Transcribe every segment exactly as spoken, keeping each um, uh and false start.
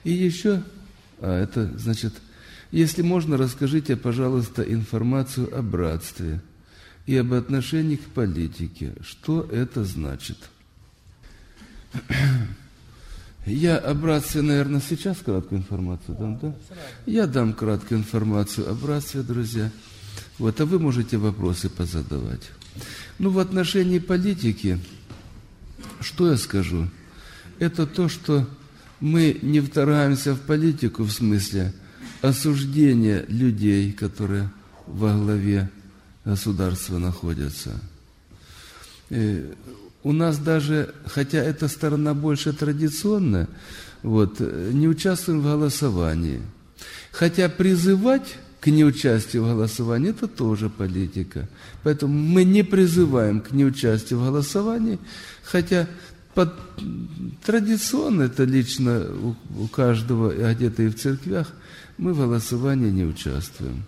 И еще, а это значит, если можно, расскажите, пожалуйста, информацию о братстве и об отношении к политике. Что это значит? Я о братстве, наверное, сейчас краткую информацию дам, да? Я дам краткую информацию о братстве, друзья. Вот, а вы можете вопросы позадавать. Ну, в отношении политики, что я скажу? Это то, что мы не вторгаемся в политику в смысле осуждения людей, которые во главе государства находятся. И у нас даже, хотя эта сторона больше традиционная, вот, не участвуем в голосовании. Хотя призывать к неучастию в голосовании – это тоже политика. Поэтому мы не призываем к неучастию в голосовании, хотя под, традиционно это лично у, у каждого, а где-то и в церквях, мы в голосовании не участвуем.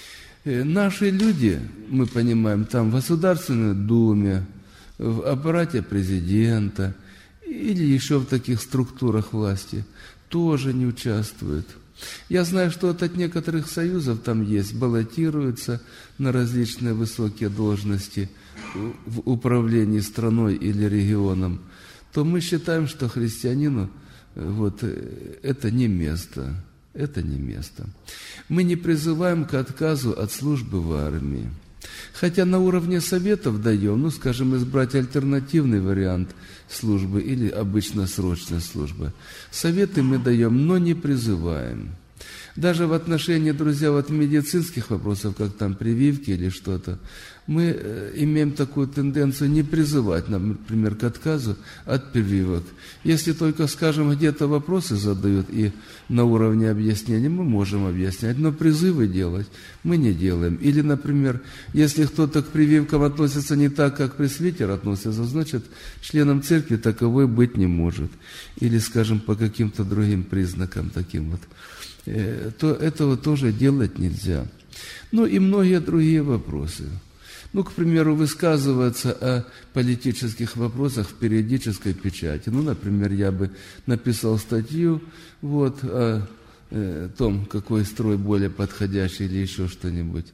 И наши люди, мы понимаем, там в Государственной Думе, в аппарате президента или еще в таких структурах власти тоже не участвуют. Я знаю, что вот от некоторых союзов там есть, баллотируются на различные высокие должности в управлении страной или регионом, то мы считаем, что христианину вот, это не место. Это не место. Мы не призываем к отказу от службы в армии. Хотя на уровне советов даем, ну, скажем, избрать альтернативный вариант службы или обычно срочная служба. Советы мы даем, но не призываем. Даже в отношении, друзья, вот медицинских вопросов, как там прививки или что-то, мы имеем такую тенденцию не призывать, например, к отказу от прививок. Если только, скажем, где-то вопросы задают и на уровне объяснения, мы можем объяснять, но призывы делать мы не делаем. Или, например, если кто-то к прививкам относится не так, как пресвитер относится, значит, членом церкви таковой быть не может. Или, скажем, по каким-то другим признакам таким вот. То этого тоже делать нельзя. Ну и многие другие вопросы. Ну, к примеру, высказываться о политических вопросах в периодической печати. Ну, например, я бы написал статью вот, о э, том, какой строй более подходящий или еще что-нибудь.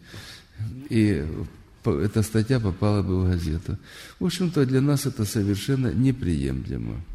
И эта статья попала бы в газету. В общем-то, для нас это совершенно неприемлемо.